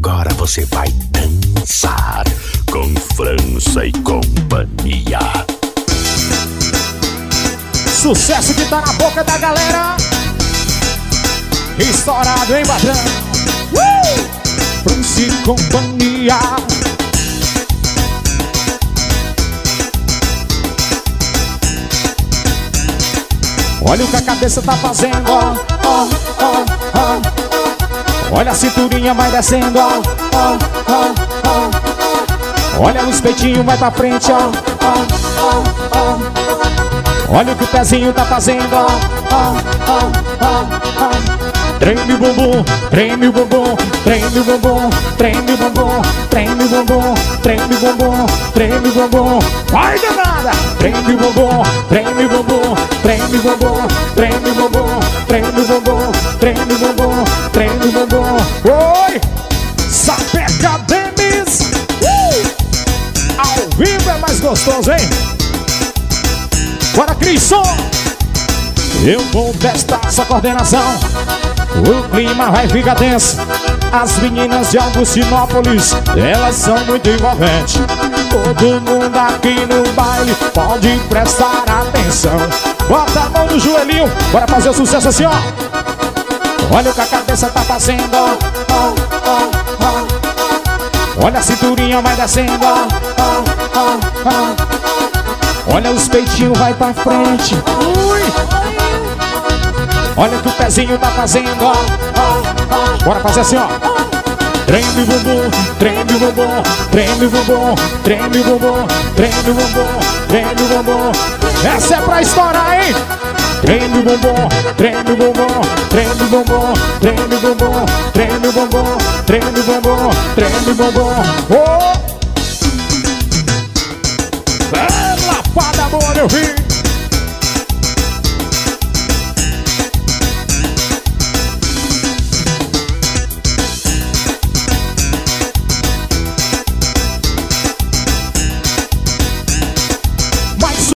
agora você vai dançar com França e companhia. Sucesso que tá na boca da galera. Estourado, hein, patrão? França e companhia. Olha o que a cabeça tá fazendo, ó, ó, ó, ó. Olha a cinturinha vai descendo, ó, ó, ó, ó. Olha os peitinhos vai pra frente, ó, ó, ó, ó. Olha o que o pezinho tá fazendo, ó, ó, ó, ó, ó. Treme o bumbum, treme o bumbum, treme o bumbum, treme o bumbum, treme o bumbum, treme o bumbum, treme o bumbum. Vai danada! Treme o bumbum, treme o bumbum, treme o bumbum, treme o bumbum, treme o bumbum, treme o bumbum, treme o bumbum. Oi! Sapeca Demis! Ao vivo é mais gostoso, hein? Bora, Crisson! Eu vou testar essa coordenação. O clima vai ficar tenso. As meninas de Augustinópolis, elas são muito envolventes. Todo mundo aqui no baile pode prestar atenção. Bota a mão no joelhinho, bora fazer o sucesso assim, ó. Olha o que a cabeça tá fazendo, ó, ó, ó, ó. Olha a cinturinha vai descendo, ó, ó, ó, ó. Olha os peitinhos vai pra frente. Ui! Olha o que o pezinho tá fazendo, ó, ó, ó. Bora fazer assim, ó. Treme o bumbum, treme o bumbum, treme o bumbum, treme o bumbum, treme o bumbum, treme o bumbum. Essa é pra estourar, hein? Treme o bumbum, treme o bumbum, treme o bumbum, treme o bumbum, treme o bumbum, treme o bumbum, treme o bumbum. Oh! É lapada boa, meu filho!